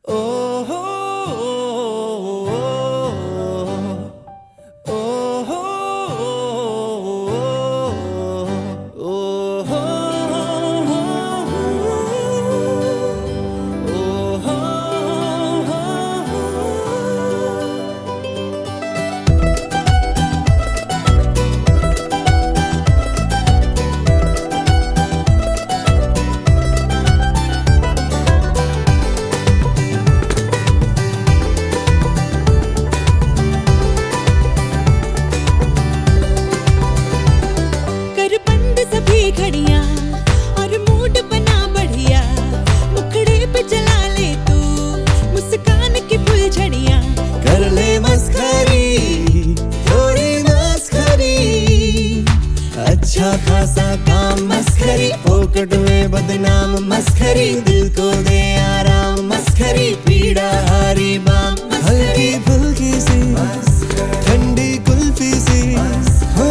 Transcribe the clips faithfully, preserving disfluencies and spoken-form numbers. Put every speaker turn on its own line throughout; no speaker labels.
अच्छा खासा काम मस्खरी, फोकट में बदनाम मस्खरी, दिल को दे आराम मस्खरी, पीड़ा हारी बाम हल्की फुल्की सी ठंडी कुल्फी सी हो,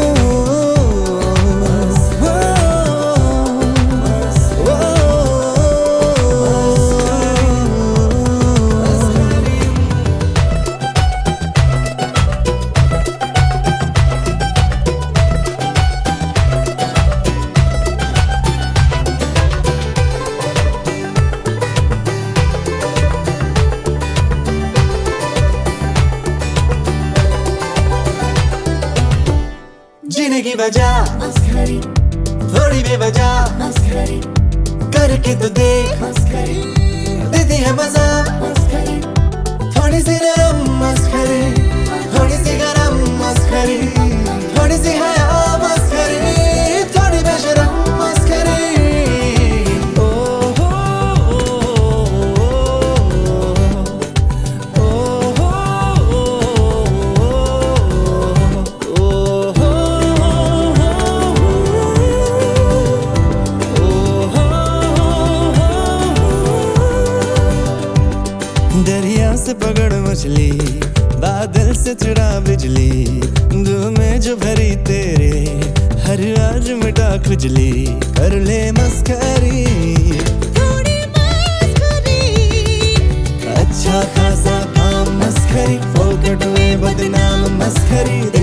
जीने की वजह मस्खरी, थोड़ी बेवजह मस्खरी, करके तो देख मस्खरी, देती है मजा मस्खरी, थोड़ी सी नरम मस्खरी, थोड़ी सी गरम मस्खरी, थोड़ी सी हया मस्खरी, थोड़ी बेशरम मस्खरी। दरिया से पकड़ मछली, बादल से चढ़ा बिजली, दो में जो भरी तेरे हर आज मिटा खुजली, कर ले मस्करी
थोड़ी मस्करी,
अच्छा खासा काम मस्खरी, फोकट में बदनाम मस्खरी।